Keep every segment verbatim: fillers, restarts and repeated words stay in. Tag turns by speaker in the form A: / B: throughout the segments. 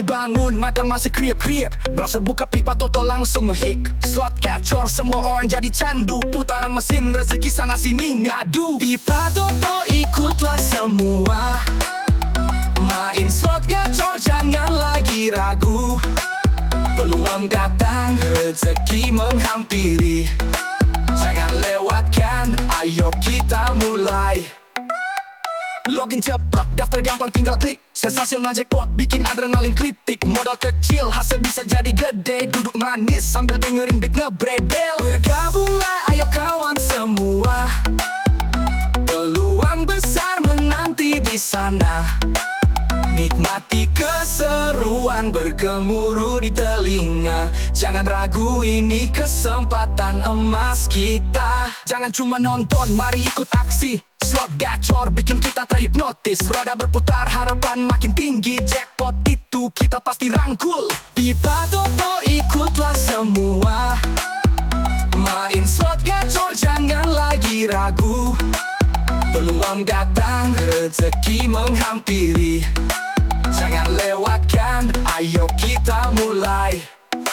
A: bangun, mata masih kriep-kriep. Berasa buka pipa Toto langsung ngehik. Slot gacor, semua orang jadi candu. Putaran mesin, rezeki sana sini ngadu. Pipa Toto ikutlah semua. Main slot gacor, jangan lagi ragu. Peluang datang, rezeki menghampiri. Jangan lewatkan, ayo kita mulai. Login cepat, daftar gampang tinggal klik. Sensasional jackpot, bikin adrenalin kritik. Modal kecil, hasil bisa jadi gede. Duduk manis sambil dengerin beat ngebredel. Bergabunglah ayo kawan semua. Peluang besar menanti di sana. Nikmati keseruan bergemuruh di telinga. Jangan ragu, ini kesempatan emas kita. Jangan cuma nonton, mari ikut aksi. Slot gacor bikin kita terhipnotis. Roda berputar, harapan makin tinggi. Jackpot itu kita pasti rangkul. Pipa Toto ikutlah semua. Main slot gacor, jangan lagi ragu. Peluang datang, rezeki menghampiri. Jangan lewatkan, ayo kita mulai.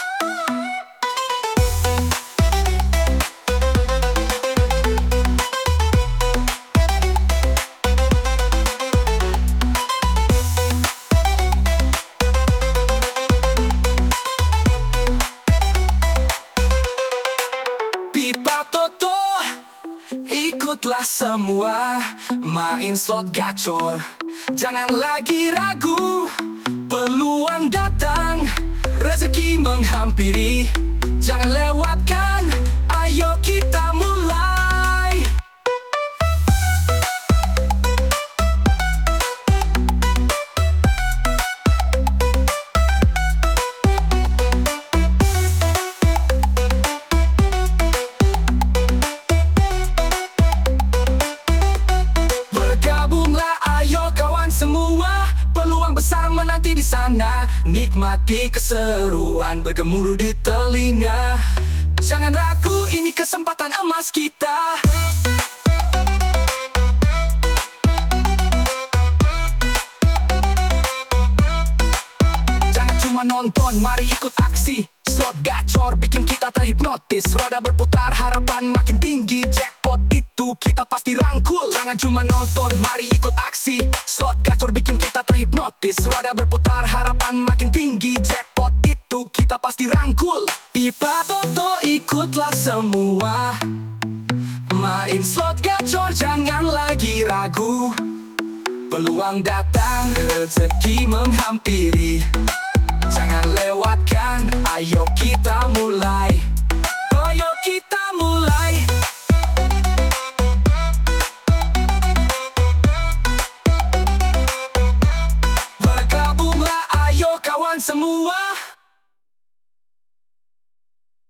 A: Pipa Toto, ikutlah semua. Main slot gacor, jangan lagi ragu. Peluang datang, rezeki menghampiri. Jangan lewatkan, ayo kita mulai. Bergabunglah ayo kawan semua. Peluang besar menanti di sana. Nikmati keseruan bergemuruh di telinga. Jangan ragu, ini kesempatan emas kita. Jangan cuma nonton, mari ikut aksi. Slot gacor bikin kita terhipnotis. Roda berputar, harapan makin tinggi. Jackpot itu kita pasti rangkul. Jangan cuma nonton, mari ikut aksi. Slot gacor bikin kita terhipnotis. Roda berputar, harapan makin tinggi. Jackpot itu kita pasti rangkul. Pipa Toto ikutlah semua. Main slot gacor, jangan lagi ragu. Peluang datang, rezeki menghampiri. Jangan lewatkan, ayo kita mulai.